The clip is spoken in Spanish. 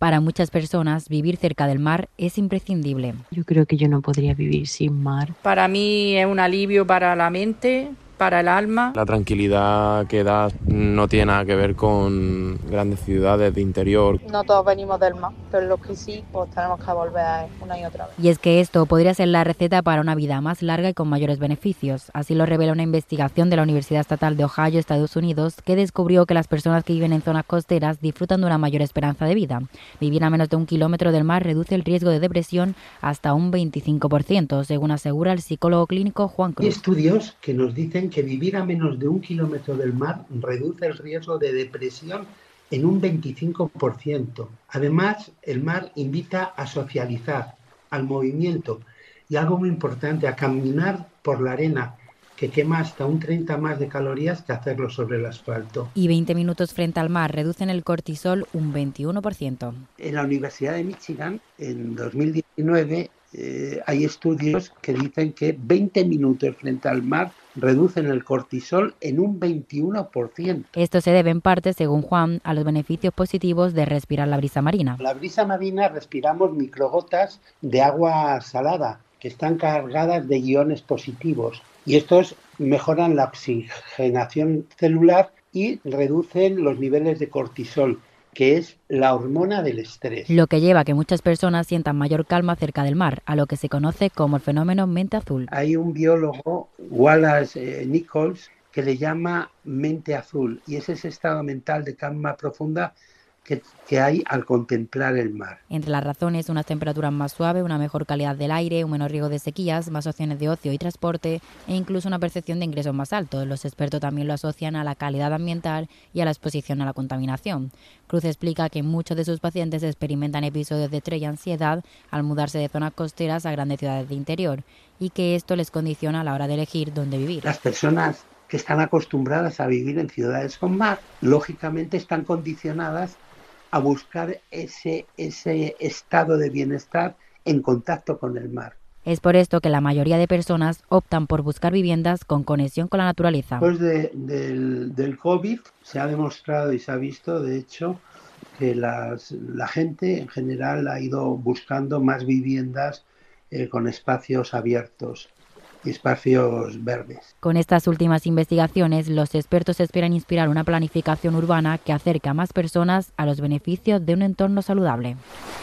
Para muchas personas, vivir cerca del mar es imprescindible. Yo creo que yo no podría vivir sin mar. Para mí es un alivio para la mente, para el alma. La tranquilidad que da no tiene nada que ver con grandes ciudades de interior. No todos venimos del mar, pero los que sí, pues tenemos que volver a él una y otra vez. Y es que esto podría ser la receta para una vida más larga y con mayores beneficios. Así lo revela una investigación de la Universidad Estatal de Ohio, Estados Unidos, que descubrió que las personas que viven en zonas costeras disfrutan de una mayor esperanza de vida. Vivir a menos de 1 kilómetro del mar reduce el riesgo de depresión hasta un 25%, según asegura el psicólogo clínico Juan Cruz. Hay estudios que nos dicen que vivir a menos de 1 kilómetro del mar reduce el riesgo de depresión en un 25%. Además, el mar invita a socializar, al movimiento y algo muy importante, a caminar por la arena, que quema hasta un 30 más de calorías que hacerlo sobre el asfalto. Y 20 minutos frente al mar reducen el cortisol un 21%. En la Universidad de Michigan, en 2019, hay estudios que dicen que 20 minutos frente al mar reducen el cortisol en un 21%. Esto se debe en parte, según Juan, a los beneficios positivos de respirar la brisa marina. La brisa marina respiramos microgotas de agua salada que están cargadas de iones positivos y estos mejoran la oxigenación celular y reducen los niveles de cortisol, que es la hormona del estrés. Lo que lleva a que muchas personas sientan mayor calma cerca del mar, a lo que se conoce como el fenómeno mente azul. Hay un biólogo, Wallace Nichols, que le llama mente azul, y es ese estado mental de calma profunda que hay al contemplar el mar. Entre las razones, unas temperaturas más suaves, una mejor calidad del aire, un menor riesgo de sequías, más opciones de ocio y transporte e incluso una percepción de ingresos más altos. Los expertos también lo asocian a la calidad ambiental y a la exposición a la contaminación. Cruz explica que muchos de sus pacientes experimentan episodios de estrés y ansiedad al mudarse de zonas costeras a grandes ciudades de interior y que esto les condiciona a la hora de elegir dónde vivir. Las personas que están acostumbradas a vivir en ciudades con mar, lógicamente están condicionadas a buscar ese estado de bienestar en contacto con el mar. Es por esto que la mayoría de personas optan por buscar viviendas con conexión con la naturaleza. Después del COVID se ha demostrado y se ha visto, de hecho, que la gente en general ha ido buscando más viviendas con espacios abiertos y espacios verdes. Con estas últimas investigaciones, los expertos esperan inspirar una planificación urbana que acerque a más personas a los beneficios de un entorno saludable.